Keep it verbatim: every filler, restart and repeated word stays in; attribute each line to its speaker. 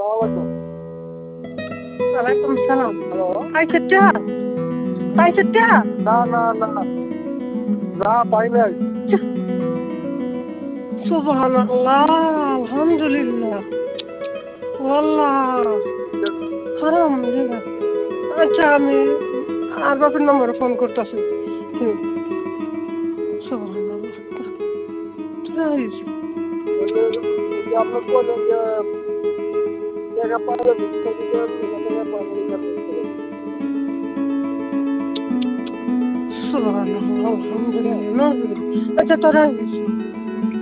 Speaker 1: আসসালামু
Speaker 2: ওয়ালাইকুম সালাম।
Speaker 1: হ্যালো।
Speaker 2: পাইছে টা? পাইছে টা?
Speaker 1: না, না, না, না পাই নাই।
Speaker 2: সুবহানাল্লাহ, আলহামদুলিল্লাহ। ওয়াল্লাহ হারাম জায়গা। আচ্ছা আমি আর বাপের নম্বরে ফোন করতেছি। হুম সুবহানাল্লাহ। তাই
Speaker 1: ওই যে আপনি বললেন যে টাকা পাইলে ভিক্ষা দিবেন, টাকা পাইলে এটা করতে হবে।
Speaker 2: সুবহানাল্লাহ,
Speaker 1: বুঝছেন?
Speaker 2: আলহামদুলিল্লাহ। আচ্ছা তোরা